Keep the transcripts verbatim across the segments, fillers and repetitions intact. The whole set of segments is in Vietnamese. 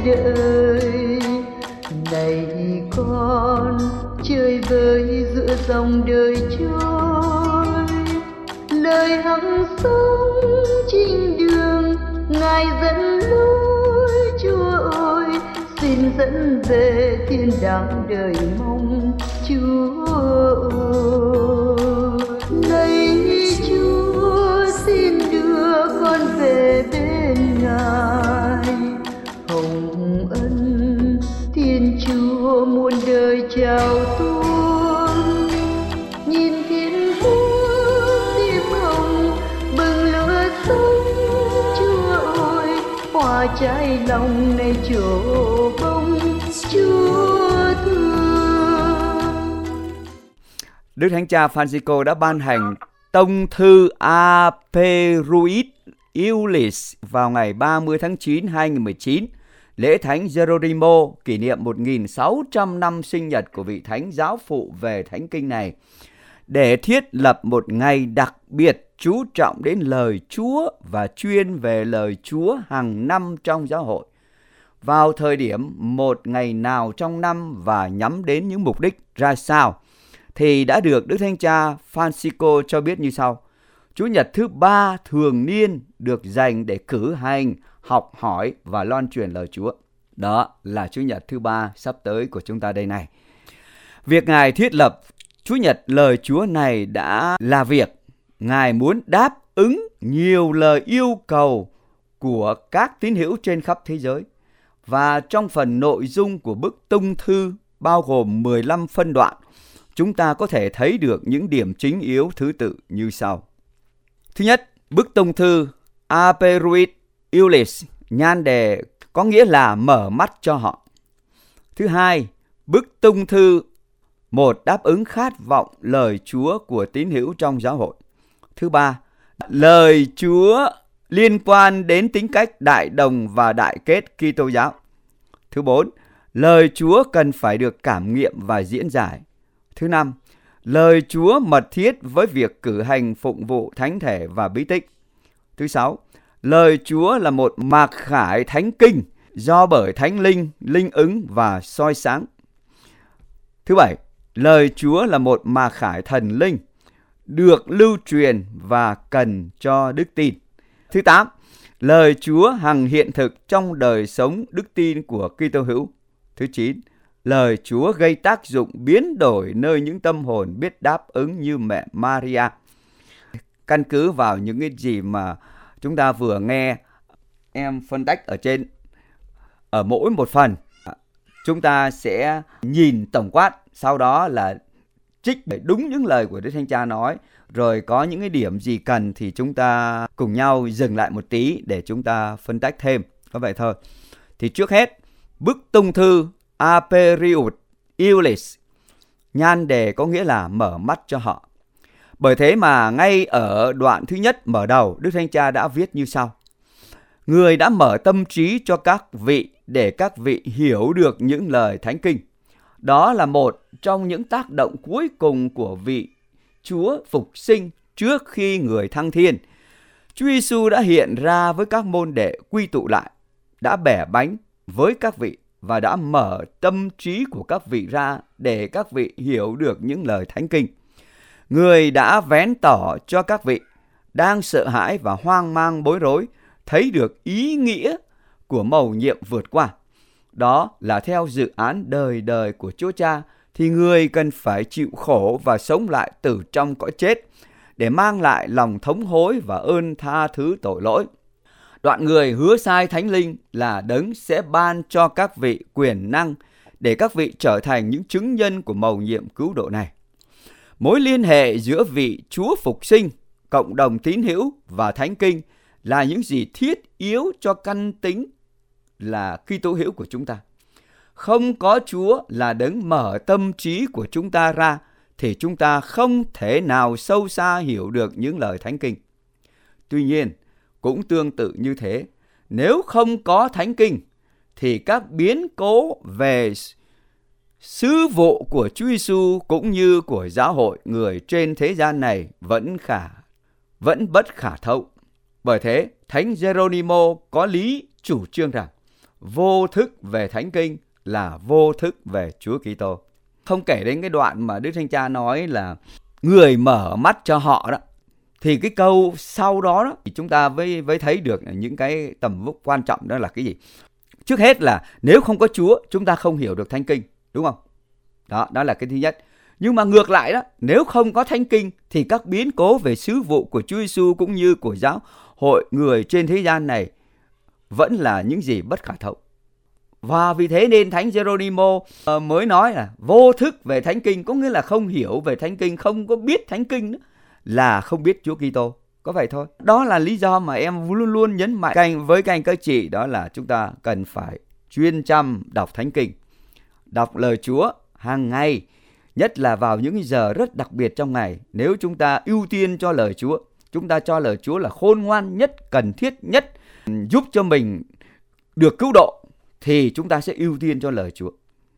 đời. Này con chơi với giữa dòng đời trôi, lời hằng sống trên đường Ngài dẫn lối. Chúa ơi, xin dẫn về thiên đàng đời mong Chúa ơi. Này Chúa, xin đưa con về bên Ngài. Hồng ân Thiên Chúa muôn đời chào tuôn, nhìn thiên quốc diêm hồng bừng lửa sống. Chúa ơi, hoa trái lòng này trổ bông Chúa thương. Đức Thánh Cha Francisco đã ban hành tông thư Aperuit Iulis vào ngày ba mươi tháng chín năm hai nghìn không trăm mười chín, lễ Thánh Geronimo kỷ niệm một nghìn sáu trăm năm sinh nhật của vị Thánh giáo phụ về Thánh Kinh này, để thiết lập một ngày đặc biệt chú trọng đến lời Chúa và chuyên về lời Chúa hàng năm trong giáo hội, vào thời điểm một ngày nào trong năm và nhắm đến những mục đích ra sao, thì đã được Đức Thánh Cha Francisco cho biết như sau. Chủ nhật thứ ba thường niên được dành để cử hành, học hỏi và loan truyền lời Chúa. Đó là Chủ nhật thứ ba sắp tới của chúng ta đây này. Việc Ngài thiết lập Chủ nhật lời Chúa này đã là việc Ngài muốn đáp ứng nhiều lời yêu cầu của các tín hữu trên khắp thế giới. Và trong phần nội dung của bức tông thư bao gồm mười lăm phân đoạn, chúng ta có thể thấy được những điểm chính yếu thứ tự như sau. Thứ nhất, bức tông thư Aperuit Iulis, nhan đề có nghĩa là mở mắt cho họ. Thứ hai, bức tông thư một, đáp ứng khát vọng lời Chúa của tín hữu trong giáo hội. Thứ ba, lời Chúa liên quan đến tính cách đại đồng và đại kết Kitô giáo. Thứ bốn, lời Chúa cần phải được cảm nghiệm và diễn giải. Thứ năm, lời Chúa mật thiết với việc cử hành phụng vụ thánh thể và bí tích. Thứ sáu, lời Chúa là một mạc khải thánh kinh do bởi Thánh Linh, linh ứng và soi sáng. Thứ bảy, lời Chúa là một mạc khải thần linh được lưu truyền và cần cho đức tin. Thứ tám, lời Chúa hằng hiện thực trong đời sống đức tin của Kitô hữu. Thứ chín, lời Chúa gây tác dụng biến đổi nơi những tâm hồn biết đáp ứng như mẹ Maria. Căn cứ vào những cái gì mà chúng ta vừa nghe em phân tích ở trên, ở mỗi một phần, chúng ta sẽ nhìn tổng quát, sau đó là trích đúng những lời của Đức Thánh Cha nói, rồi có những cái điểm gì cần thì chúng ta cùng nhau dừng lại một tí để chúng ta phân tích thêm. Có vậy thôi. Thì trước hết, bức tông thư Aperuit Iulis, nhan đề có nghĩa là mở mắt cho họ. Bởi thế mà ngay ở đoạn thứ nhất mở đầu, Đức Thánh Cha đã viết như sau. Người đã mở tâm trí cho các vị để các vị hiểu được những lời Thánh Kinh. Đó là một trong những tác động cuối cùng của vị Chúa phục sinh trước khi người thăng thiên. Chúa Giêsu đã hiện ra với các môn đệ quy tụ lại, đã bẻ bánh với các vị và đã mở tâm trí của các vị ra để các vị hiểu được những lời Thánh Kinh. Người đã vén tỏ cho các vị đang sợ hãi và hoang mang bối rối thấy được ý nghĩa của mầu nhiệm vượt qua. Đó là theo dự án đời đời của Chúa Cha thì người cần phải chịu khổ và sống lại từ trong cõi chết để mang lại lòng thống hối và ơn tha thứ tội lỗi. Đoạn người hứa sai Thánh Linh là đấng sẽ ban cho các vị quyền năng để các vị trở thành những chứng nhân của mầu nhiệm cứu độ này. Mối liên hệ giữa vị Chúa phục sinh, cộng đồng tín hữu và Thánh Kinh là những gì thiết yếu cho căn tính là Kitô hữu của chúng ta. Không có Chúa là đấng mở tâm trí của chúng ta ra thì chúng ta không thể nào sâu xa hiểu được những lời Thánh Kinh. Tuy nhiên, cũng tương tự như thế, nếu không có Thánh Kinh thì các biến cố về sứ vụ của Chúa Giêsu cũng như của giáo hội người trên thế gian này vẫn khả vẫn bất khả thấu. Bởi thế, Thánh Geronimo có lý chủ trương rằng vô thức về Thánh Kinh là vô thức về Chúa Kitô. Không kể đến cái đoạn mà Đức Thánh Cha nói là người mở mắt cho họ đó, thì cái câu sau đó, đó thì chúng ta mới, mới thấy được những cái tầm vóc quan trọng đó là cái gì. Trước hết là nếu không có Chúa, chúng ta không hiểu được Thánh Kinh, đúng không? Đó, đó là cái thứ nhất. Nhưng mà ngược lại đó, nếu không có Thánh Kinh thì các biến cố về sứ vụ của Chúa Giêsu cũng như của giáo hội người trên thế gian này vẫn là những gì bất khả thấu. Và vì thế nên Thánh Geronimo mới nói là vô thức về Thánh Kinh, có nghĩa là không hiểu về Thánh Kinh, không có biết Thánh Kinh nữa, là không biết Chúa Kitô. Có vậy thôi. Đó là lý do mà em luôn luôn nhấn mạnh với các anh các chị, đó là chúng ta cần phải chuyên chăm đọc Thánh Kinh, đọc lời Chúa hàng ngày, nhất là vào những giờ rất đặc biệt trong ngày. Nếu chúng ta ưu tiên cho lời Chúa, chúng ta cho lời Chúa là khôn ngoan nhất, cần thiết nhất, giúp cho mình được cứu độ, thì chúng ta sẽ ưu tiên cho lời Chúa.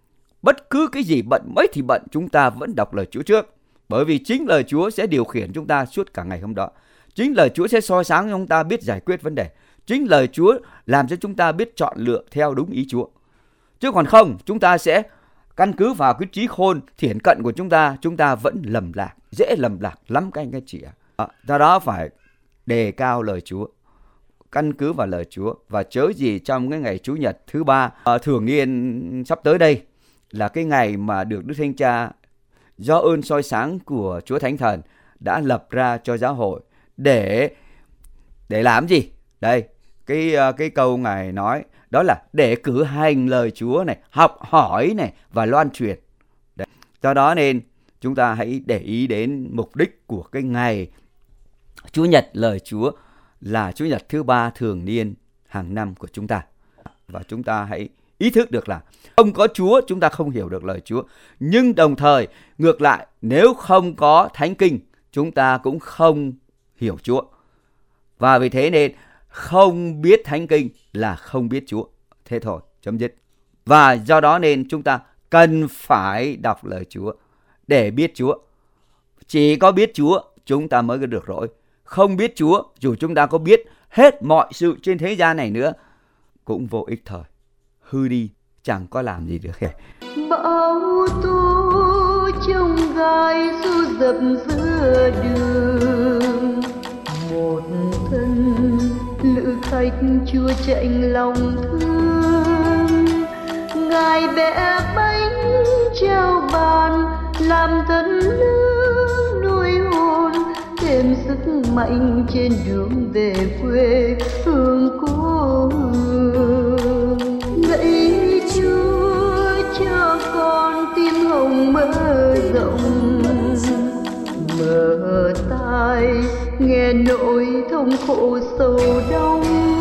Bất cứ cái gì bận mấy thì bận, chúng ta vẫn đọc lời Chúa trước. Bởi vì chính lời Chúa sẽ điều khiển chúng ta suốt cả ngày hôm đó. Chính lời Chúa sẽ soi sáng cho chúng ta biết giải quyết vấn đề. Chính lời Chúa làm cho chúng ta biết chọn lựa theo đúng ý Chúa. Chứ còn không, chúng ta sẽ căn cứ vào cái trí khôn thiển cận của chúng ta, chúng ta vẫn lầm lạc, dễ lầm lạc lắm các anh các chị ạ. Do đó phải đề cao lời Chúa, căn cứ vào lời Chúa. Và chớ gì trong cái ngày Chủ nhật thứ ba uh, thường niên sắp tới đây là cái ngày mà được Đức Thánh Cha do ơn soi sáng của Chúa Thánh Thần đã lập ra cho giáo hội để để làm gì? Đây, cái cái câu Ngài nói đó là để cử hành lời Chúa này, học hỏi này và loan truyền. Đấy. Do đó nên chúng ta hãy để ý đến mục đích của cái ngày Chủ nhật lời Chúa là Chủ nhật thứ ba thường niên hàng năm của chúng ta. Và chúng ta hãy ý thức được là không có Chúa chúng ta không hiểu được lời Chúa. Nhưng đồng thời ngược lại, nếu không có Thánh Kinh chúng ta cũng không hiểu Chúa. Và vì thế nên không biết Thánh Kinh là không biết Chúa. Thế thôi, chấm dứt. Và do đó nên chúng ta cần phải đọc lời Chúa để biết Chúa. Chỉ có biết Chúa chúng ta mới được rỗi. Không biết Chúa, dù chúng ta có biết hết mọi sự trên thế gian này nữa, cũng vô ích thời. Hư đi, chẳng có làm gì được hết. Bão tố trong gai du dập giữa đường, một thân lữ khách chua chạnh lòng thương. Ngài bẻ bánh trao bàn làm thân lương nuôi hồn, thêm sức mạnh trên đường về quê hương cố hương. Lạy Chúa cho con tim hồng mở rộng, mở tai nghe nỗi thống khổ sầu đông,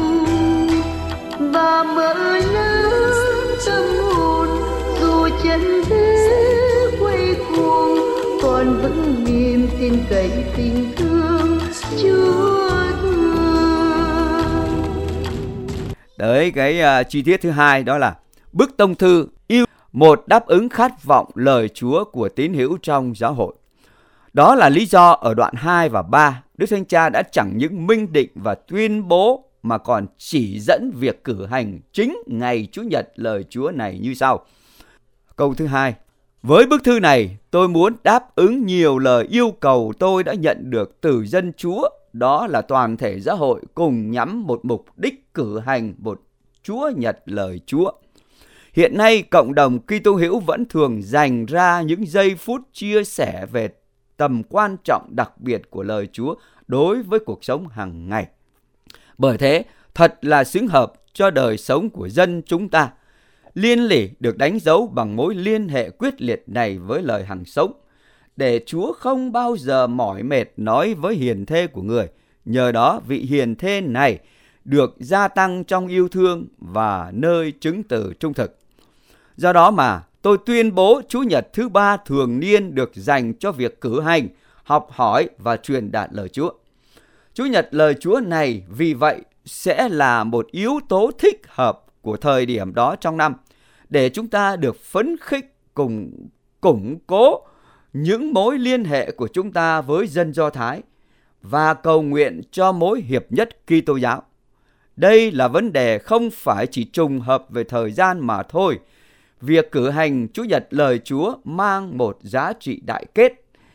và mở lớn tâm hồn dù chân thế quay cuồng, còn vững niềm tin cậy tình thương Chúa thương. Đấy, cái uh, chi tiết thứ hai đó là bức tông thư yêu một đáp ứng khát vọng lời Chúa của tín hữu trong giáo hội. Đó là lý do ở đoạn hai và ba, Đức Thánh Cha đã chẳng những minh định và tuyên bố mà còn chỉ dẫn việc cử hành chính ngày Chủ nhật lời Chúa này như sau. Câu thứ hai: với bức thư này tôi muốn đáp ứng nhiều lời yêu cầu tôi đã nhận được từ dân Chúa, đó là toàn thể giáo hội cùng nhắm một mục đích cử hành một Chúa nhật lời Chúa. Hiện nay cộng đồng Kitô hữu vẫn thường dành ra những giây phút chia sẻ về tầm quan trọng đặc biệt của lời Chúa đối với cuộc sống hàng ngày. Bởi thế, thật là xứng hợp cho đời sống của dân chúng ta. Liên lỉ được đánh dấu bằng mối liên hệ quyết liệt này với lời hằng sống, để Chúa không bao giờ mỏi mệt nói với hiền thê của người. Nhờ đó vị hiền thê này được gia tăng trong yêu thương và nơi chứng từ trung thực. Do đó mà tôi tuyên bố Chủ nhật thứ ba thường niên được dành cho việc cử hành, học hỏi và truyền đạt lời Chúa. Chủ nhật lời Chúa này vì vậy sẽ là một yếu tố thích hợp của thời điểm đó trong năm, để chúng ta được phấn khích cùng củng cố những mối liên hệ của chúng ta với dân Do Thái và cầu nguyện cho mối hiệp nhất Kitô giáo. Đây là vấn đề không phải chỉ trùng hợp về thời gian mà thôi. Việc cử hành Chủ nhật lời Chúa mang một giá trị đại kết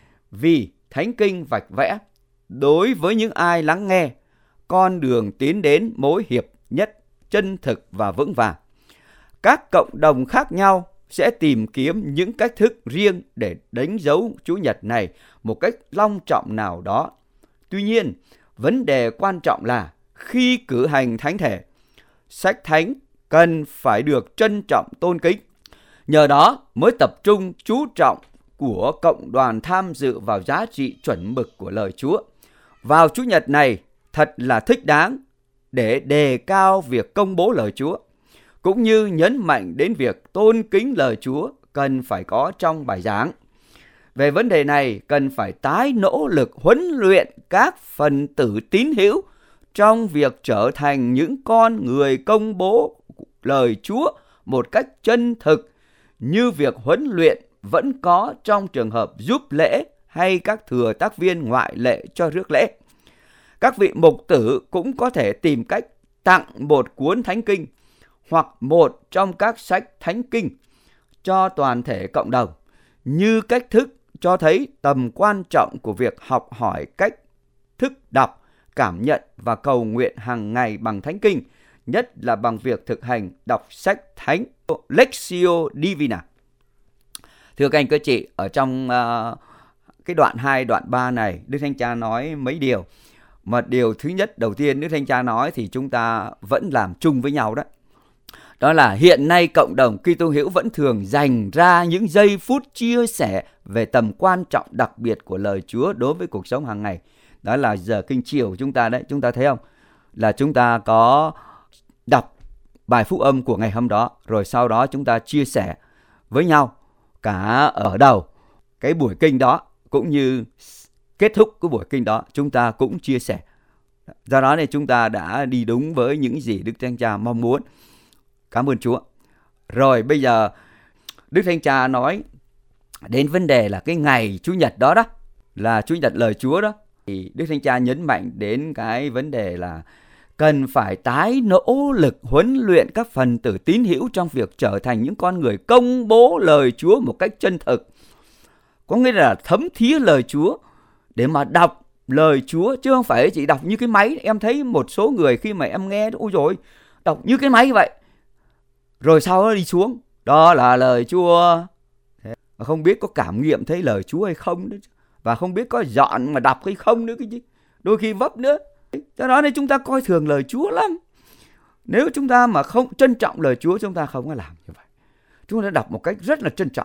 vì Thánh Kinh vạch vẽ đối với những ai lắng nghe con đường tiến đến mối hiệp nhất chân thực và vững vàng. Các cộng đồng khác nhau sẽ tìm kiếm những cách thức riêng để đánh dấu Chủ nhật này một cách long trọng nào đó. Tuy nhiên, vấn đề quan trọng là khi cử hành thánh thể, sách thánh cần phải được trân trọng tôn kính. Nhờ đó mới tập trung chú trọng của cộng đoàn tham dự vào giá trị chuẩn mực của lời Chúa. Vào Chủ nhật này thật là thích đáng để đề cao việc công bố lời Chúa, cũng như nhấn mạnh đến việc tôn kính lời Chúa cần phải có trong bài giảng. Về vấn đề này, cần phải tái nỗ lực huấn luyện các phần tử tín hữu trong việc trở thành những con người công bố lời Chúa một cách chân thực, như việc huấn luyện vẫn có trong trường hợp giúp lễ hay các thừa tác viên ngoại lệ cho rước lễ. Các vị mục tử cũng có thể tìm cách tặng một cuốn thánh kinh hoặc một trong các sách thánh kinh cho toàn thể cộng đồng, như cách thức cho thấy tầm quan trọng của việc học hỏi cách thức đọc, cảm nhận và cầu nguyện hàng ngày bằng thánh kinh, nhất là bằng việc thực hành đọc sách thánh Lectio Divina. Thưa các anh các chị, ở trong uh, cái đoạn hai, đoạn ba này, Đức Thánh Cha nói mấy điều. Mà điều thứ nhất, đầu tiên Đức Thánh Cha nói thì chúng ta vẫn làm chung với nhau đó. Đó là hiện nay cộng đồng Kitô hữu vẫn thường dành ra những giây phút chia sẻ về tầm quan trọng đặc biệt của lời Chúa đối với cuộc sống hàng ngày. Đó là giờ kinh chiều chúng ta đấy, chúng ta thấy không? Là chúng ta có đọc bài phúc âm của ngày hôm đó, rồi sau đó chúng ta chia sẻ với nhau cả ở đầu cái buổi kinh đó, cũng như kết thúc cái buổi kinh đó chúng ta cũng chia sẻ. Do đó nên chúng ta đã đi đúng với những gì Đức Thánh Cha mong muốn. Cảm ơn Chúa. Rồi bây giờ Đức Thánh Cha nói đến vấn đề là cái ngày Chủ nhật đó đó, là Chủ nhật lời Chúa đó, thì Đức Thánh Cha nhấn mạnh đến cái vấn đề là cần phải tái nỗ lực huấn luyện các phần tử tín hữu trong việc trở thành những con người công bố lời Chúa một cách chân thực. Có nghĩa là thấm thía lời Chúa để mà đọc lời Chúa, chứ không phải chỉ đọc như cái máy. Em thấy một số người khi mà em nghe, ôi dồi, đọc như cái máy vậy, rồi sau đó đi xuống, đó là lời Chúa. Thế mà không biết có cảm nghiệm thấy lời Chúa hay không nữa, và không biết có dọn mà đọc hay không nữa, cái chứ đôi khi vấp nữa. Cho đó nên chúng ta coi thường lời Chúa lắm. Nếu chúng ta mà không trân trọng lời Chúa, chúng ta không có làm như vậy. Chúng ta đọc một cách rất là trân trọng,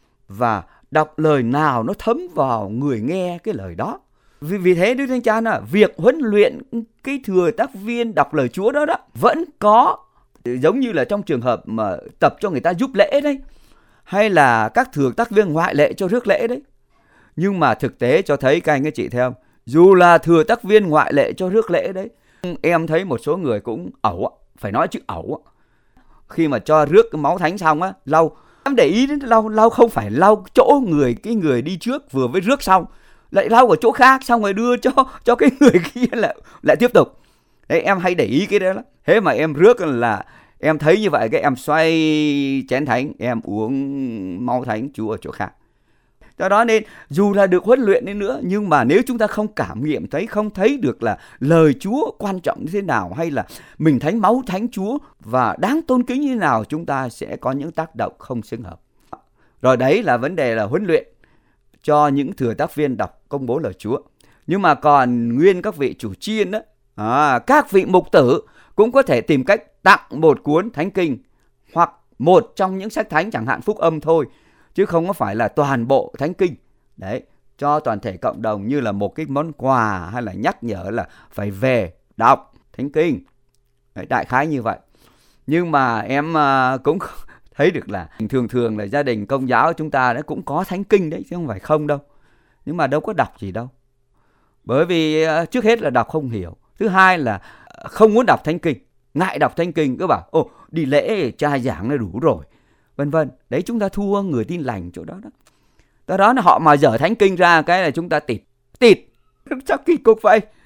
và đọc lời nào nó thấm vào người nghe cái lời đó. Vì, vì thế Đức Thánh Cha là việc huấn luyện cái thừa tác viên đọc lời Chúa đó đó vẫn có, giống như là trong trường hợp mà tập cho người ta giúp lễ đấy, hay là các thừa tác viên ngoại lệ cho rước lễ đấy. Nhưng mà thực tế cho thấy các anh các chị thấy không, dù là thừa tác viên ngoại lệ cho rước lễ đấy, em thấy một số người cũng ẩu, phải nói chữ ẩu. Khi mà cho rước cái máu thánh xong á, lau, em để ý đến lau, lau không phải lau chỗ người cái người đi trước vừa mới rước xong, lại lau ở chỗ khác, xong rồi đưa cho cho cái người kia lại lại tiếp tục. Đấy, em hay để ý cái đó lắm. Thế mà em rước là em thấy như vậy, cái em xoay chén thánh, em uống máu thánh Chúa ở chỗ khác. Do đó nên dù là được huấn luyện đến nữa, nhưng mà nếu chúng ta không cảm nghiệm thấy, không thấy được là lời Chúa quan trọng như thế nào, hay là mình thánh máu thánh Chúa và đáng tôn kính như thế nào, chúng ta sẽ có những tác động không xứng hợp. Rồi đấy là vấn đề là huấn luyện cho những thừa tác viên đọc công bố lời Chúa. Nhưng mà còn nguyên các vị chủ chiên đó, à, các vị mục tử cũng có thể tìm cách tặng một cuốn thánh kinh hoặc một trong những sách thánh, chẳng hạn phúc âm thôi, chứ không có phải là toàn bộ thánh kinh. Đấy, cho toàn thể cộng đồng như là một cái món quà, hay là nhắc nhở là phải về đọc thánh kinh. Đấy, đại khái như vậy. Nhưng mà em uh, cũng thấy được là thường thường là gia đình Công giáo chúng ta đã cũng có thánh kinh đấy, chứ không phải không đâu. Nhưng mà đâu có đọc gì đâu. Bởi vì uh, trước hết là đọc không hiểu. Thứ hai là không muốn đọc thánh kinh, ngại đọc thánh kinh, cứ bảo ồ đi lễ cha giảng là đủ rồi, vân vân. Đấy, chúng ta thua người tin lành chỗ đó đó. Do đó là họ mà dở thánh kinh ra cái là chúng ta tịt tịt chắc kỳ cục vậy.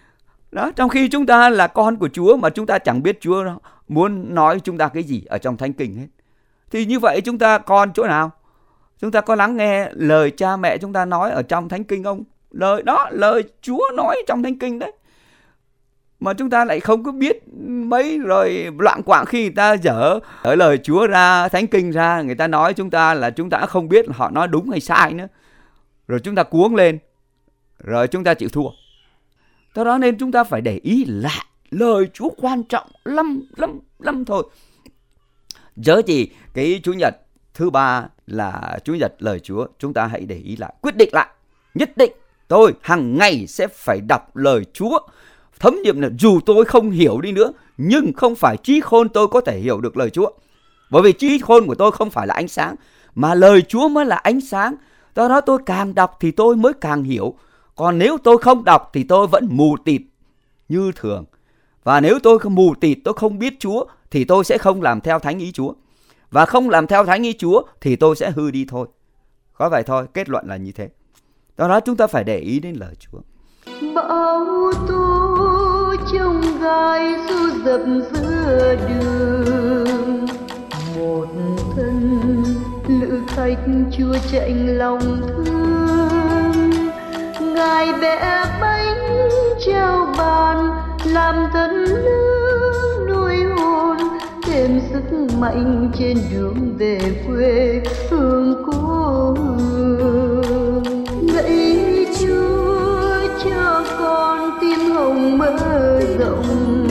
Đó, trong khi chúng ta là con của Chúa mà chúng ta chẳng biết Chúa muốn nói chúng ta cái gì ở trong Thánh Kinh hết. Thì như vậy chúng ta còn chỗ nào? Chúng ta có lắng nghe lời cha mẹ chúng ta nói ở trong Thánh Kinh không? Lời đó, lời Chúa nói trong Thánh Kinh đấy. Mà chúng ta lại không có biết mấy, rồi loạn quạng khi người ta dở ở lời Chúa ra, Thánh Kinh ra, người ta nói chúng ta là chúng ta không biết họ nói đúng hay sai nữa. Rồi chúng ta cuống lên, rồi chúng ta chịu thua. Do đó nên chúng ta phải để ý lại lời Chúa quan trọng lắm, lắm, lắm thôi. Chớ chỉ cái Chủ nhật thứ ba là Chủ nhật lời Chúa, chúng ta hãy để ý lại, quyết định lại, nhất định tôi hàng ngày sẽ phải đọc lời Chúa. Thấm nhiệm là dù tôi không hiểu đi nữa, nhưng không phải trí khôn tôi có thể hiểu được lời Chúa. Bởi vì trí khôn của tôi không phải là ánh sáng, mà lời Chúa mới là ánh sáng. Do đó tôi càng đọc thì tôi mới càng hiểu. Còn nếu tôi không đọc thì tôi vẫn mù tịt như thường. Và nếu tôi không mù tịt, tôi không biết Chúa, thì tôi sẽ không làm theo thánh ý Chúa. Và không làm theo thánh ý Chúa thì tôi sẽ hư đi thôi. Có vậy thôi, kết luận là như thế. Do đó chúng ta phải để ý đến lời Chúa. Bão tố trong gai du dập giữa đường, một thân lữ khách Chúa chạnh lòng thương. Ngài bẻ bánh trao bàn, làm thân lương nuôi hồn, thêm sức mạnh trên đường về quê hương cố hương. Lạy Chúa cho con tim hồng mở rộng,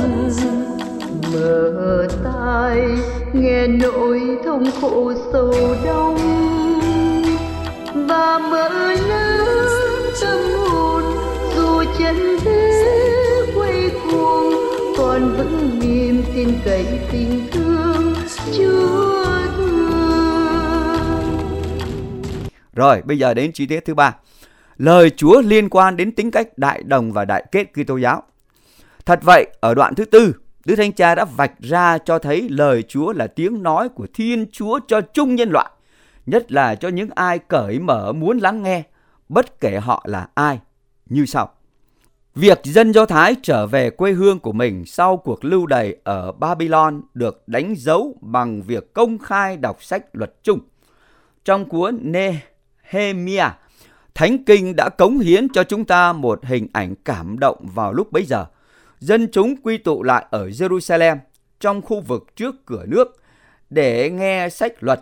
mở tai nghe nỗi thống khổ sầu đông, và mở lớn tâm hồn dù chân thế quay cuồng, còn vững niềm tin cậy tình thương Chúa thương. Rồi bây giờ đến chi tiết thứ ba. Lời Chúa liên quan đến tính cách đại đồng và đại kết Kitô giáo. Thật vậy, ở đoạn thứ tư, Đức Thánh Cha đã vạch ra cho thấy lời Chúa là tiếng nói của Thiên Chúa cho chung nhân loại, nhất là cho những ai cởi mở muốn lắng nghe, bất kể họ là ai, như sau. Việc dân Do Thái trở về quê hương của mình sau cuộc lưu đày ở Babylon được đánh dấu bằng việc công khai đọc sách luật chung. Trong cuốn Nehemiah, Thánh Kinh đã cống hiến cho chúng ta một hình ảnh cảm động vào lúc bấy giờ. Dân chúng quy tụ lại ở Jerusalem, trong khu vực trước cửa nước, để nghe sách luật.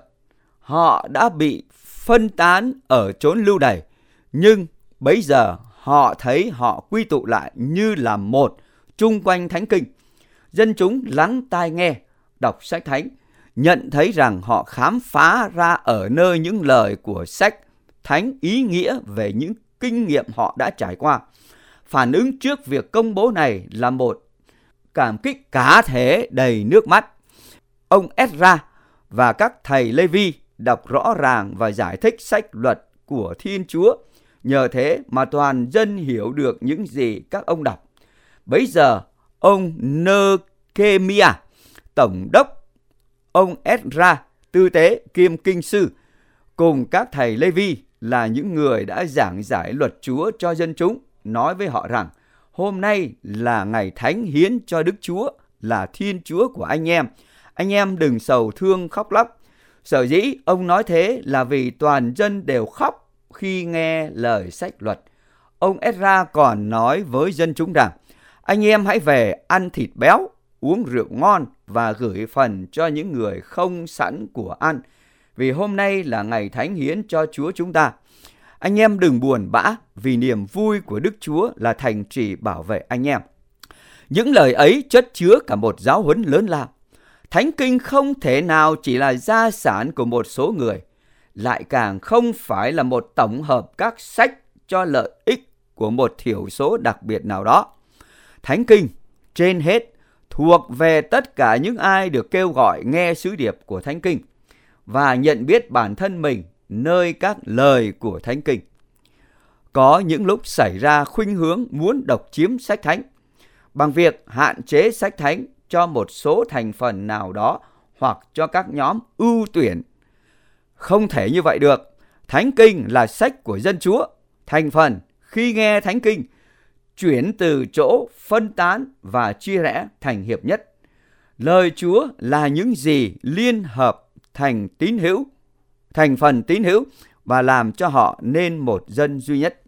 Họ đã bị phân tán ở chốn lưu đày, nhưng bấy giờ họ thấy họ quy tụ lại như là một, chung quanh Thánh Kinh. Dân chúng lắng tai nghe, đọc sách Thánh, nhận thấy rằng họ khám phá ra ở nơi những lời của sách Thánh ý nghĩa về những kinh nghiệm họ đã trải qua. Phản ứng trước việc công bố này là một cảm kích cá thể đầy nước mắt. Ông Ezra và các thầy Lê-vi đọc rõ ràng và giải thích sách luật của Thiên Chúa. Nhờ thế mà toàn dân hiểu được những gì các ông đọc. Bấy giờ, ông Nehemiah, tổng đốc, ông Ezra, tư tế kiêm kinh sư, cùng các thầy Lê-vi là những người đã giảng giải luật Chúa cho dân chúng, nói với họ rằng hôm nay là ngày thánh hiến cho Đức Chúa, là Thiên Chúa của anh em. Anh em đừng sầu thương khóc lóc. Sở dĩ ông nói thế là vì toàn dân đều khóc khi nghe lời sách luật. Ông Ezra còn nói với dân chúng rằng anh em hãy về ăn thịt béo, uống rượu ngon và gửi phần cho những người không sẵn của ăn, vì hôm nay là ngày thánh hiến cho Chúa chúng ta. Anh em đừng buồn bã, vì niềm vui của Đức Chúa là thành trì bảo vệ anh em. Những lời ấy chất chứa cả một giáo huấn lớn lao. Thánh Kinh không thể nào chỉ là gia sản của một số người, lại càng không phải là một tổng hợp các sách cho lợi ích của một thiểu số đặc biệt nào đó. Thánh Kinh, trên hết, thuộc về tất cả những ai được kêu gọi nghe sứ điệp của Thánh Kinh và nhận biết bản thân mình nơi các lời của Thánh Kinh. Có những lúc xảy ra khuynh hướng muốn độc chiếm sách Thánh bằng việc hạn chế sách Thánh cho một số thành phần nào đó hoặc cho các nhóm ưu tuyển. Không thể như vậy được. Thánh Kinh là sách của dân Chúa. Thành phần khi nghe Thánh Kinh chuyển từ chỗ phân tán và chia rẽ thành hiệp nhất. Lời Chúa là những gì liên hợp thành tín hữu, thành phần tín hữu và làm cho họ nên một dân duy nhất.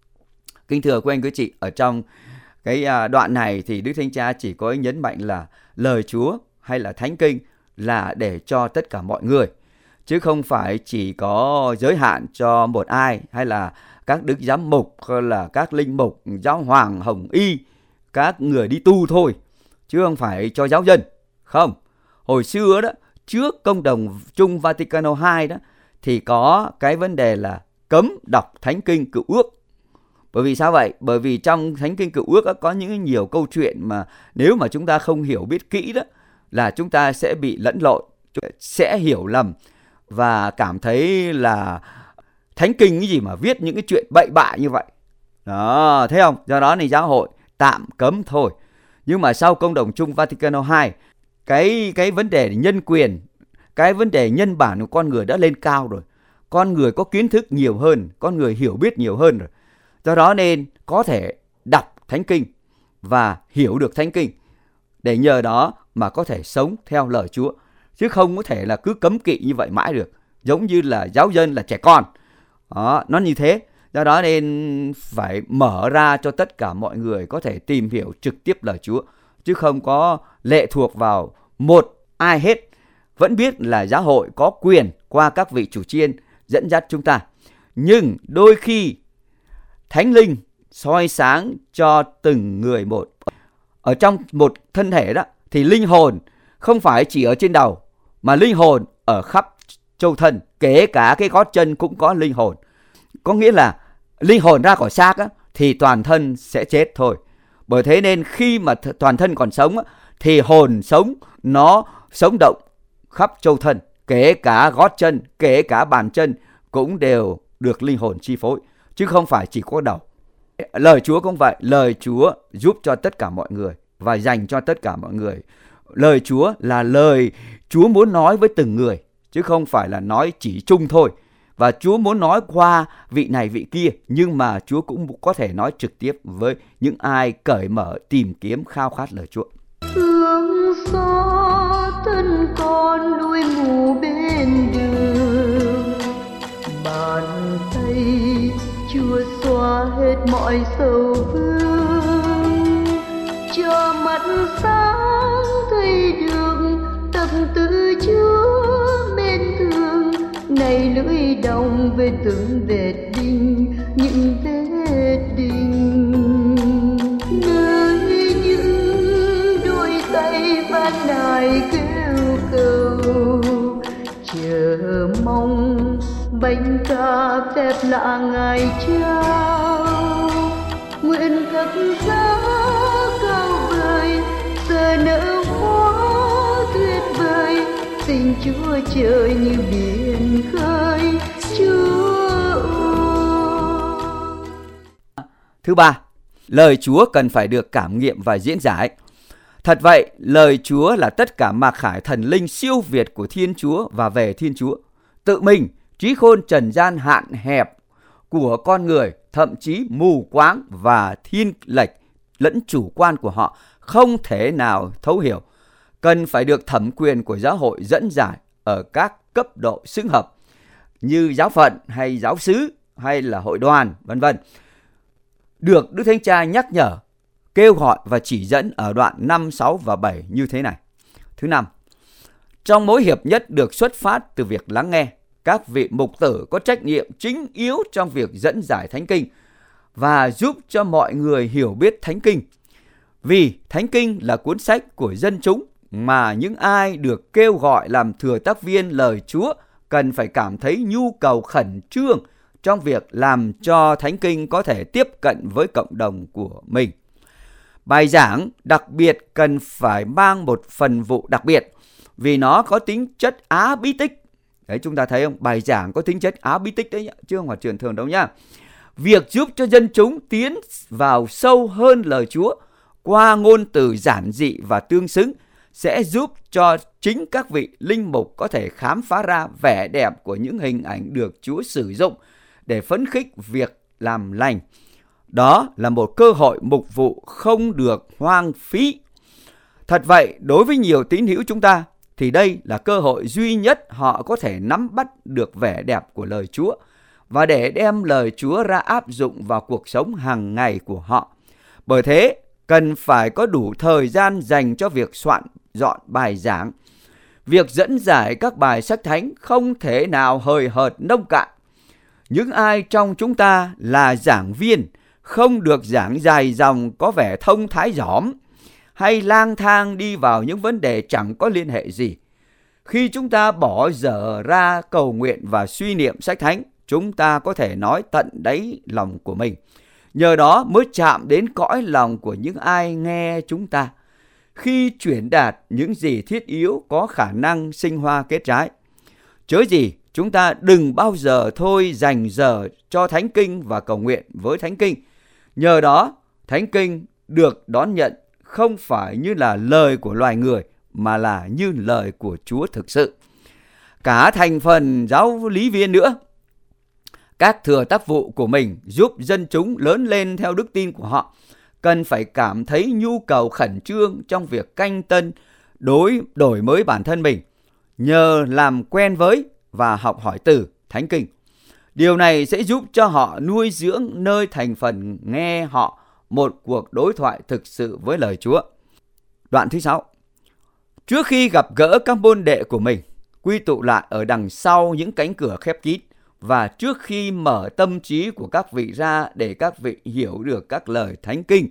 Kính thưa quý anh quý chị, ở trong cái đoạn này thì Đức Thánh Cha chỉ có nhấn mạnh là lời Chúa hay là Thánh Kinh là để cho tất cả mọi người, chứ không phải chỉ có giới hạn cho một ai, hay là các đức giám mục, hay là các linh mục, giáo hoàng, hồng y, các người đi tu thôi, chứ không phải cho giáo dân. Không, hồi xưa đó, trước Công đồng chung Vaticano hai đó, thì có cái vấn đề là cấm đọc Thánh Kinh Cựu Ước. Bởi vì sao vậy? Bởi vì trong Thánh Kinh Cựu Ước đó, có những nhiều câu chuyện mà nếu mà chúng ta không hiểu biết kỹ đó, là chúng ta sẽ bị lẫn lộn, sẽ hiểu lầm và cảm thấy là Thánh Kinh cái gì mà viết những cái chuyện bậy bạ như vậy. Đó, thấy không? Do đó thì giáo hội tạm cấm thôi. Nhưng mà sau Công đồng chung Vaticano hai, cái, cái vấn đề nhân quyền, cái vấn đề nhân bản của con người đã lên cao rồi. Con người có kiến thức nhiều hơn, con người hiểu biết nhiều hơn rồi. Do đó nên có thể đọc Thánh Kinh và hiểu được Thánh Kinh, để nhờ đó mà có thể sống theo lời Chúa. Chứ không có thể là cứ cấm kỵ như vậy mãi được, giống như là giáo dân là trẻ con. Đó, nó như thế. Do đó nên phải mở ra cho tất cả mọi người có thể tìm hiểu trực tiếp lời Chúa, chứ không có lệ thuộc vào một ai hết. Vẫn biết là giáo hội có quyền qua các vị chủ chiên dẫn dắt chúng ta, nhưng đôi khi Thánh Linh soi sáng cho từng người một. Ở trong một thân thể đó thì linh hồn không phải chỉ ở trên đầu, mà linh hồn ở khắp châu thân, kể cả cái gót chân cũng có linh hồn. Có nghĩa là linh hồn ra khỏi xác á, thì toàn thân sẽ chết thôi. Bởi thế nên khi mà th- toàn thân còn sống á, thì hồn sống, nó sống động khắp châu thân, kể cả gót chân, kể cả bàn chân cũng đều được linh hồn chi phối, chứ không phải chỉ có đầu. Lời Chúa cũng vậy, lời Chúa giúp cho tất cả mọi người và dành cho tất cả mọi người. Lời Chúa là lời Chúa muốn nói với từng người, chứ không phải là nói chỉ chung thôi. Và Chúa muốn nói qua vị này vị kia, nhưng mà Chúa cũng có thể nói trực tiếp với những ai cởi mở tìm kiếm khao khát lời Chúa. Hương gió thân con đuôi ngủ bên đường, bàn tay Chúa xóa hết mọi sầu vương, cho mắt sáng thấy được tâm tư Chúa mến thương. Này lưỡi đồng về từng vết đinh, những vết đinh nơi những đôi tay van nài kêu cầu, chờ mong bánh ca phép lạ Ngài trao. Nguyện khắc giá cao vời, giờ nở hoa tuyệt vời, tình Chúa trời như biển khơi. Chúa Thứ ba, lời Chúa cần phải được cảm nghiệm và diễn giải. Thật vậy, lời Chúa là tất cả mặc khải thần linh siêu việt của Thiên Chúa và về Thiên Chúa. Tự mình, trí khôn trần gian hạn hẹp của con người, thậm chí mù quáng và thiên lệch lẫn chủ quan của họ không thể nào thấu hiểu, cần phải được thẩm quyền của giáo hội dẫn giải ở các cấp độ xưng hợp như giáo phận hay giáo xứ hay là hội đoàn vân vân. Được Đức Thánh Cha nhắc nhở, kêu gọi và chỉ dẫn ở đoạn năm, sáu và bảy như thế này. Thứ năm, trong mỗi hiệp nhất được xuất phát từ việc lắng nghe, các vị mục tử có trách nhiệm chính yếu trong việc dẫn giải Thánh Kinh và giúp cho mọi người hiểu biết Thánh Kinh. Vì Thánh Kinh là cuốn sách của dân chúng mà những ai được kêu gọi làm thừa tác viên lời Chúa cần phải cảm thấy nhu cầu khẩn trương trong việc làm cho Thánh Kinh có thể tiếp cận với cộng đồng của mình. Bài giảng đặc biệt cần phải mang một phần vụ đặc biệt vì nó có tính chất á bí tích. Đấy, chúng ta thấy không? Bài giảng có tính chất á bí tích đấy, chứ không phải truyền thường đâu nhá. Việc giúp cho dân chúng tiến vào sâu hơn lời Chúa qua ngôn từ giản dị và tương xứng sẽ giúp cho chính các vị linh mục có thể khám phá ra vẻ đẹp của những hình ảnh được Chúa sử dụng để phấn khích việc làm lành. Đó là một cơ hội mục vụ không được hoang phí. Thật vậy, đối với nhiều tín hữu chúng ta, thì đây là cơ hội duy nhất họ có thể nắm bắt được vẻ đẹp của lời Chúa và để đem lời Chúa ra áp dụng vào cuộc sống hàng ngày của họ. Bởi thế, cần phải có đủ thời gian dành cho việc soạn dọn bài giảng. Việc dẫn giải các bài sách thánh không thể nào hời hợt nông cạn. Những ai trong chúng ta là giảng viên không được giảng dài dòng có vẻ thông thái giỏm hay lang thang đi vào những vấn đề chẳng có liên hệ gì. Khi chúng ta bỏ dở ra cầu nguyện và suy niệm sách thánh, chúng ta có thể nói tận đáy lòng của mình. Nhờ đó mới chạm đến cõi lòng của những ai nghe chúng ta. Khi truyền đạt những gì thiết yếu có khả năng sinh hoa kết trái. Chớ gì, chúng ta đừng bao giờ thôi dành giờ cho Thánh Kinh và cầu nguyện với Thánh Kinh. Nhờ đó, Thánh Kinh được đón nhận không phải như là lời của loài người, mà là như lời của Chúa thực sự. Cả thành phần giáo lý viên nữa, các thừa tác vụ của mình giúp dân chúng lớn lên theo đức tin của họ, cần phải cảm thấy nhu cầu khẩn trương trong việc canh tân, đối đổi mới bản thân mình, nhờ làm quen với và học hỏi từ Thánh Kinh. Điều này sẽ giúp cho họ nuôi dưỡng nơi thành phần nghe họ một cuộc đối thoại thực sự với lời Chúa. Đoạn thứ sáu. Trước khi gặp gỡ các môn đệ của mình, quy tụ lại ở đằng sau những cánh cửa khép kín, và trước khi mở tâm trí của các vị ra để các vị hiểu được các lời Thánh Kinh,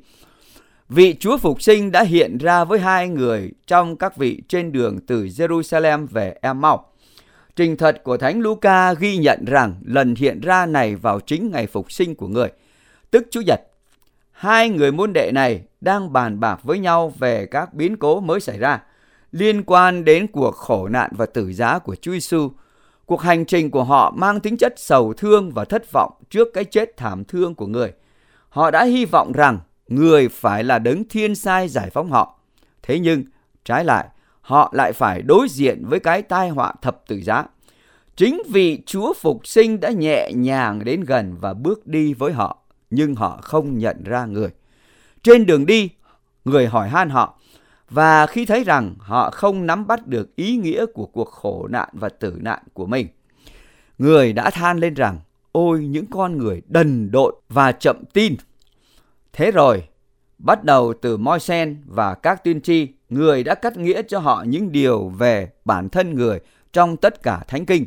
vị Chúa Phục Sinh đã hiện ra với hai người trong các vị trên đường từ Jerusalem về Em-mau. Trình thuật của Thánh Luca ghi nhận rằng lần hiện ra này vào chính ngày Phục Sinh của người, tức Chủ nhật. Hai người môn đệ này đang bàn bạc với nhau về các biến cố mới xảy ra liên quan đến cuộc khổ nạn và tử giá của Chúa Giêsu. Cuộc hành trình của họ mang tính chất sầu thương và thất vọng trước cái chết thảm thương của người. Họ đã hy vọng rằng người phải là đấng thiên sai giải phóng họ. Thế nhưng, trái lại, họ lại phải đối diện với cái tai họa thập tự giá. Chính vì Chúa Phục Sinh đã nhẹ nhàng đến gần và bước đi với họ, nhưng họ không nhận ra người. Trên đường đi, người hỏi han họ, và khi thấy rằng họ không nắm bắt được ý nghĩa của cuộc khổ nạn và tử nạn của mình, người đã than lên rằng, ôi những con người đần độn và chậm tin. Thế rồi, bắt đầu từ Môi-se và các tiên tri, người đã cắt nghĩa cho họ những điều về bản thân người trong tất cả Thánh Kinh.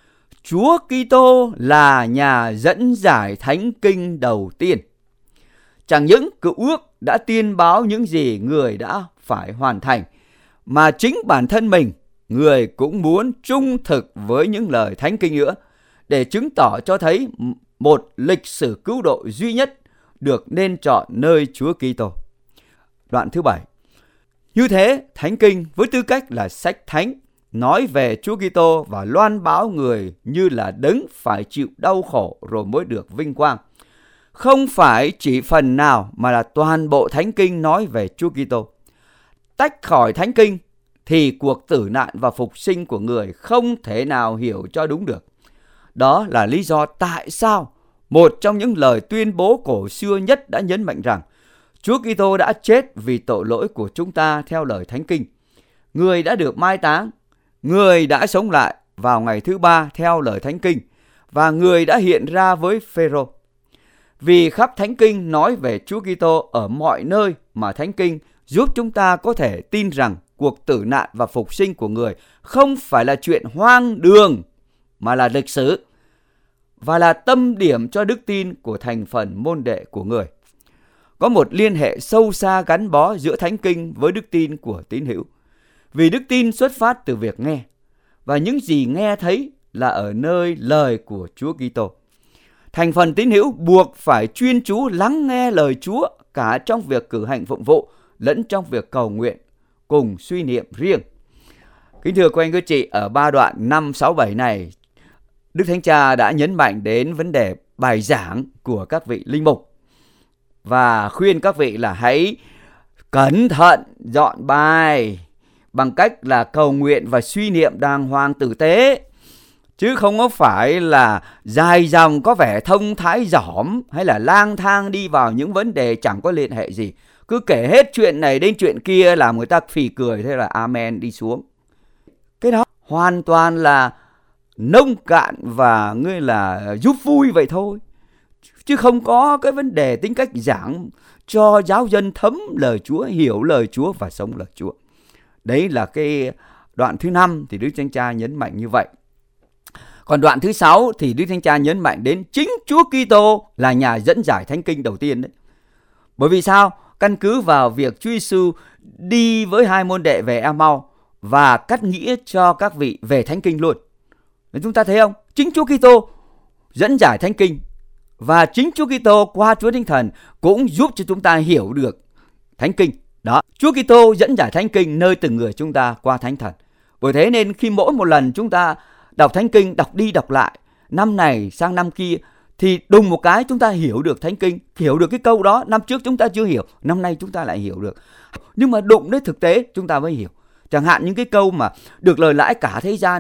Chúa Kitô là nhà dẫn giải Thánh Kinh đầu tiên. Chẳng những Cựu Ước đã tiên báo những gì người đã phải hoàn thành, mà chính bản thân mình, người cũng muốn trung thực với những lời Thánh Kinh nữa, để chứng tỏ cho thấy một lịch sử cứu độ duy nhất được nên chọn nơi Chúa Kitô. Đoạn thứ bảy. Như thế, Thánh Kinh với tư cách là sách thánh nói về Chúa Kitô và loan báo người như là đấng phải chịu đau khổ rồi mới được vinh quang. Không phải chỉ phần nào mà là toàn bộ Thánh Kinh nói về Chúa Kitô. Tách khỏi Thánh Kinh thì cuộc tử nạn và phục sinh của người không thể nào hiểu cho đúng được. Đó là lý do tại sao một trong những lời tuyên bố cổ xưa nhất đã nhấn mạnh rằng Chúa Kitô đã chết vì tội lỗi của chúng ta theo lời Thánh Kinh. Người đã được mai táng, người đã sống lại vào ngày thứ ba theo lời Thánh Kinh, và người đã hiện ra với Phêrô. Vì khắp Thánh Kinh nói về Chúa Kitô ở mọi nơi mà Thánh Kinh giúp chúng ta có thể tin rằng cuộc tử nạn và phục sinh của người không phải là chuyện hoang đường, mà là lịch sử, và là tâm điểm cho đức tin của thành phần môn đệ của người. Có một liên hệ sâu xa gắn bó giữa Thánh Kinh với đức tin của tín hữu. Vì đức tin xuất phát từ việc nghe, và những gì nghe thấy là ở nơi lời của Chúa Kitô. Thành phần tín hữu buộc phải chuyên chú lắng nghe lời Chúa cả trong việc cử hành phụng vụ lẫn trong việc cầu nguyện cùng suy niệm riêng. Kính thưa quý anh quý chị, ở ba đoạn năm, sáu, bảy này, Đức Thánh Cha đã nhấn mạnh đến vấn đề bài giảng của các vị linh mục và khuyên các vị là hãy cẩn thận dọn bài bằng cách là cầu nguyện và suy niệm đàng hoàng tử tế. chứ không có phải là dài dòng có vẻ thông thái dỏm hay là lang thang đi vào những vấn đề chẳng có liên hệ gì. Cứ kể hết chuyện này đến chuyện kia làm người ta phì cười, thế là amen đi xuống. Cái đó hoàn toàn là nông cạn và ngươi là giúp vui vậy thôi, chứ không có cái vấn đề tính cách giảng cho giáo dân thấm lời Chúa, hiểu lời Chúa và sống lời Chúa. Đấy là cái đoạn thứ năm thì Đức Thánh Cha nhấn mạnh như vậy. Còn đoạn thứ sáu thì Đức Thánh Cha nhấn mạnh đến chính Chúa Kitô là nhà dẫn giải thánh kinh đầu tiên đấy. Bởi vì sao? Căn cứ vào việc Chúa Giêsu đi với hai môn đệ về Ê-mau và cắt nghĩa cho các vị về thánh kinh luôn. Nên chúng ta thấy không? Chính Chúa Kitô dẫn giải thánh kinh, và chính Chúa Kitô qua Chúa Thánh Thần cũng giúp cho chúng ta hiểu được thánh kinh. Đó, Chúa Kitô dẫn giải thánh kinh nơi từng người chúng ta qua Thánh Thần. Bởi thế nên khi mỗi một lần chúng ta đọc thánh kinh, đọc đi đọc lại, năm này sang năm kia, thì đùng một cái chúng ta hiểu được thánh kinh, hiểu được cái câu đó năm trước chúng ta chưa hiểu, năm nay chúng ta lại hiểu được. Nhưng mà đụng đến thực tế chúng ta mới hiểu. Chẳng hạn những cái câu mà được lời lãi cả thế gian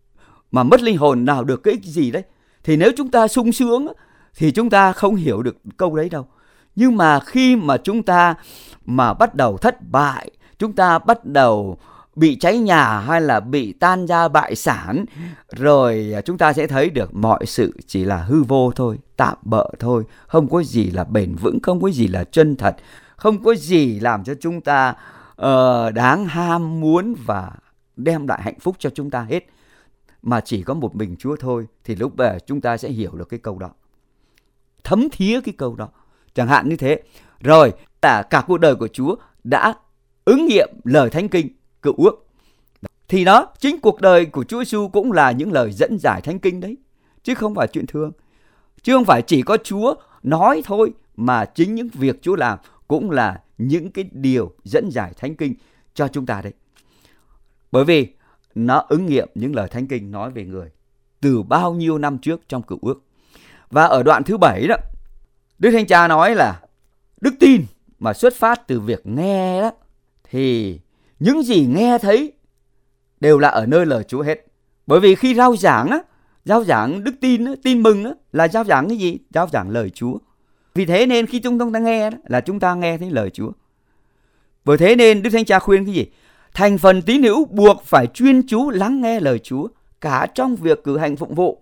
mà mất linh hồn nào được cái gì đấy, thì nếu chúng ta sung sướng thì chúng ta không hiểu được câu đấy đâu. Nhưng mà khi mà chúng ta mà bắt đầu thất bại, chúng ta bắt đầu bị cháy nhà hay là bị tan ra bại sản, rồi chúng ta sẽ thấy được mọi sự chỉ là hư vô thôi, tạm bợ thôi, không có gì là bền vững, không có gì là chân thật, không có gì làm cho chúng ta uh, đáng ham muốn và đem lại hạnh phúc cho chúng ta hết, mà chỉ có một mình Chúa thôi. Thì lúc bây giờ chúng ta sẽ hiểu được cái câu đó, thấm thía cái câu đó, chẳng hạn như thế. Rồi cả, cả cuộc đời của Chúa đã ứng nghiệm lời thánh kinh Cựu Ước, thì đó, chính cuộc đời của Chúa Giêsu cũng là những lời dẫn giải thánh kinh đấy, chứ không phải chuyện thường. Chứ không phải chỉ có Chúa nói thôi, mà chính những việc Chúa làm cũng là những cái điều dẫn giải thánh kinh cho chúng ta đấy. Bởi vì nó ứng nghiệm những lời thánh kinh nói về người từ bao nhiêu năm trước trong Cựu Ước. Và ở đoạn thứ bảy đó, Đức Thánh Cha nói là đức tin mà xuất phát từ việc nghe đó, thì những gì nghe thấy đều là ở nơi lời Chúa hết. Bởi vì khi rao giảng á, rao giảng đức tin á, tin mừng á, là rao giảng cái gì? Rao giảng lời Chúa. Vì thế nên khi chúng ta nghe đó, là chúng ta nghe thấy lời Chúa. Bởi thế nên Đức Thánh Cha khuyên cái gì? Thành phần tín hữu buộc phải chuyên chú lắng nghe lời Chúa, cả trong việc cử hành phụng vụ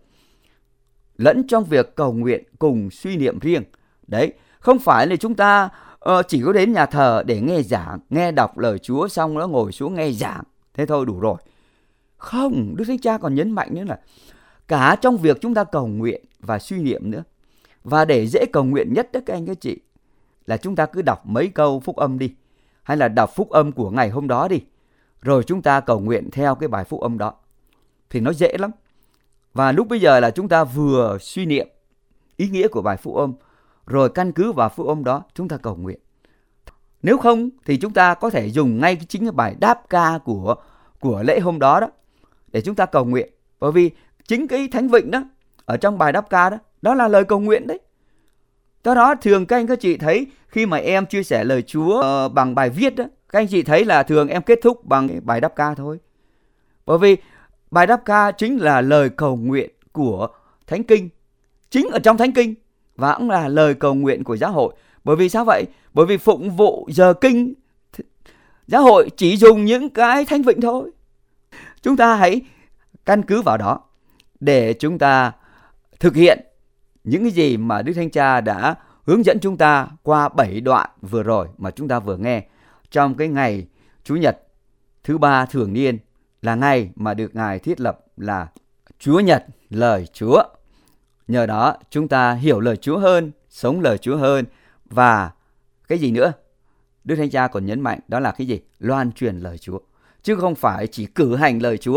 lẫn trong việc cầu nguyện cùng suy niệm riêng. Đấy, không phải là chúng ta uh, chỉ có đến nhà thờ để nghe giảng, nghe đọc lời Chúa xong nó ngồi xuống nghe giảng, thế thôi đủ rồi. Không, Đức Thánh Cha còn nhấn mạnh nữa là cả trong việc chúng ta cầu nguyện và suy niệm nữa. Và để dễ cầu nguyện nhất đó các anh các chị, là chúng ta cứ đọc mấy câu phúc âm đi, hay là đọc phúc âm của ngày hôm đó đi, rồi chúng ta cầu nguyện theo cái bài phúc âm đó, thì nó dễ lắm. Và lúc bây giờ là chúng ta vừa suy niệm ý nghĩa của bài phúc âm, rồi căn cứ vào phúc âm đó chúng ta cầu nguyện. Nếu không thì chúng ta có thể dùng ngay cái chính cái bài đáp ca của, của lễ hôm đó đó để chúng ta cầu nguyện. Bởi vì chính cái thánh vịnh đó, ở trong bài đáp ca đó, đó là lời cầu nguyện đấy. Do đó thường các anh các chị thấy khi mà em chia sẻ lời Chúa uh, bằng bài viết đó, các anh chị thấy là thường em kết thúc bằng cái bài đáp ca thôi. Bởi vì bài đáp ca chính là lời cầu nguyện của thánh kinh, chính ở trong thánh kinh, và cũng là lời cầu nguyện của giáo hội. Bởi vì sao vậy? Bởi vì phụng vụ giờ kinh, giáo hội chỉ dùng những cái thánh vịnh thôi. Chúng ta hãy căn cứ vào đó để chúng ta thực hiện những cái gì mà Đức Thánh Cha đã hướng dẫn chúng ta qua bảy đoạn vừa rồi mà chúng ta vừa nghe trong cái ngày Chủ nhật thứ ba thường niên, là ngày mà được Ngài thiết lập là Chúa Nhật lời Chúa. Nhờ đó chúng ta hiểu lời Chúa hơn, sống lời Chúa hơn, và cái gì nữa? Đức Thánh Cha còn nhấn mạnh đó là cái gì? Loan truyền lời Chúa. Chứ không phải chỉ cử hành lời Chúa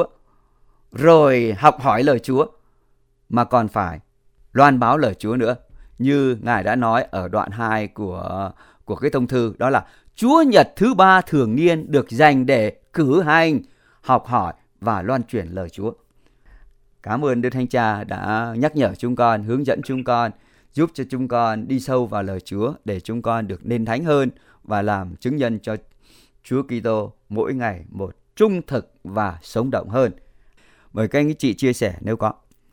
rồi học hỏi lời Chúa, mà còn phải loan báo lời Chúa nữa. Như Ngài đã nói ở đoạn hai của, của cái thông thư, đó là Chúa Nhật thứ ba thường niên được dành để cử hành, học hỏi và loan truyền lời Chúa. Cảm ơn Đức Thánh Cha đã nhắc nhở chúng con, hướng dẫn chúng con, giúp cho chúng con đi sâu vào lời Chúa để chúng con được nên thánh hơn và làm chứng nhân cho Chúa Kitô mỗi ngày một trung thực và sống động hơn. Mời các anh chị chia sẻ nếu có.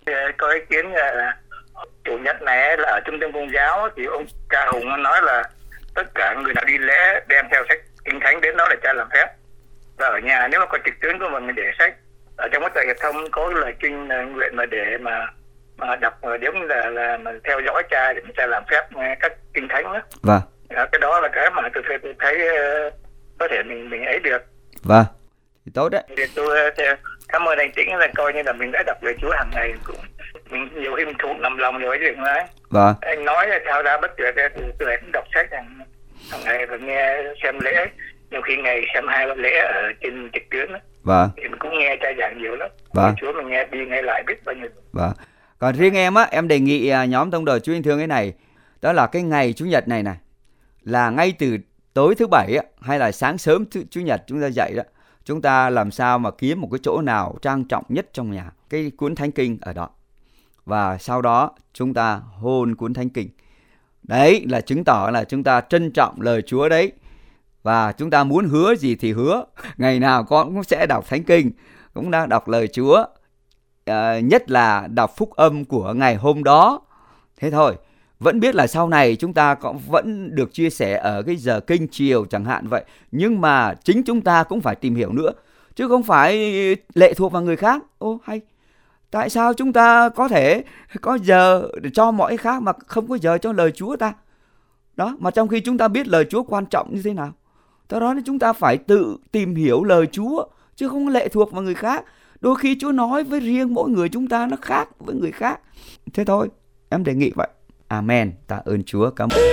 Có ý kiến là chủ nhật này là ở trung tâm Công giáo thì ông cha Hùng nói là tất cả người nào đi lễ đem theo sách Kinh Thánh đến đó để cha làm phép, và ở nhà nếu mà có trực tuyến của mình để sách ở trong cái tờ hiệp thông có cái lời kinh nguyện mà để mà mà đọc giống như là là mà theo dõi cha để cha làm phép các Kinh Thánh đó. Vâng. Cái đó là cái mà tôi, tôi thấy có thể mình mình ấy được. Vâng, thì tốt đấy. Thì tôi cảm ơn anh Tĩnh là coi như là mình đã đọc lời Chúa hàng ngày, cũng mình nhiều khi mình thuộc nằm lòng rồi chứ đừng nói. Vâng. Anh nói thao ra bất tuyệt thì tôi cũng đọc sách hàng, hàng ngày và nghe xem lễ, nhiều khi ngày xem hai ba lễ ở trên trực tuyến đó. Vâng. Thì mình cũng nghe cha giảng nhiều lắm. Vâng. Chúa mình nghe đi nghe lại biết bao nhiêu. Vâng. Còn riêng em á, em đề nghị nhóm tông đồ Chúa yêu thương cái này, đó là cái ngày Chủ nhật này này là ngay từ tối thứ bảy á, hay là sáng sớm thứ, Chủ nhật chúng ta dậy đó, chúng ta làm sao mà kiếm một cái chỗ nào trang trọng nhất trong nhà, cái cuốn Thánh Kinh ở đó, và sau đó chúng ta hôn cuốn Thánh Kinh. Đấy là chứng tỏ là chúng ta trân trọng lời Chúa đấy, và chúng ta muốn hứa gì thì hứa. Ngày nào con cũng sẽ đọc Thánh Kinh, cũng đang đọc lời Chúa, à, nhất là đọc phúc âm của ngày hôm đó. Thế thôi, vẫn biết là sau này chúng ta cũng vẫn được chia sẻ ở cái giờ kinh chiều chẳng hạn vậy, nhưng mà chính chúng ta cũng phải tìm hiểu nữa, chứ không phải lệ thuộc vào người khác. Ô hay, tại sao chúng ta có thể có giờ để cho mọi khác mà không có giờ cho lời Chúa ta? Đó, mà trong khi chúng ta biết lời Chúa quan trọng như thế nào. Do đó nên chúng ta phải tự tìm hiểu lời Chúa, chứ không lệ thuộc vào người khác. Đôi khi Chúa nói với riêng mỗi người chúng ta nó khác với người khác. Thế thôi, em đề nghị vậy. Amen. Tạ ơn Chúa. Cảm ơn.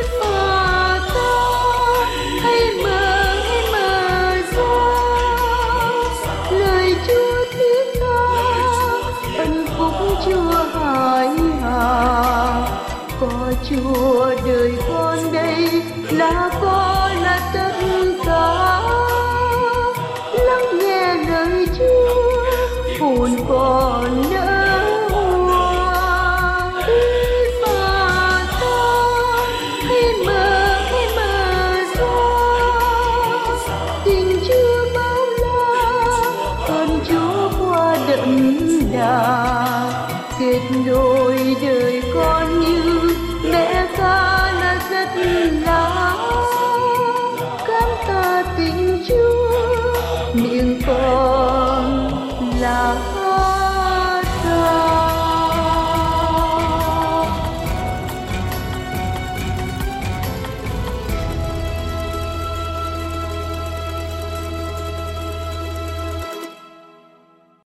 Chúa đời con đây là con là tất cả, lắng nghe lời Chúa hồn con nỡ hoa. Đi mà ta hãy mở hãy mở ra, tình Chúa bao la, ơn Chúa qua đậm đà, kết nối đời con như mẹ ta là rất là cảm ta tình Chúa, miệng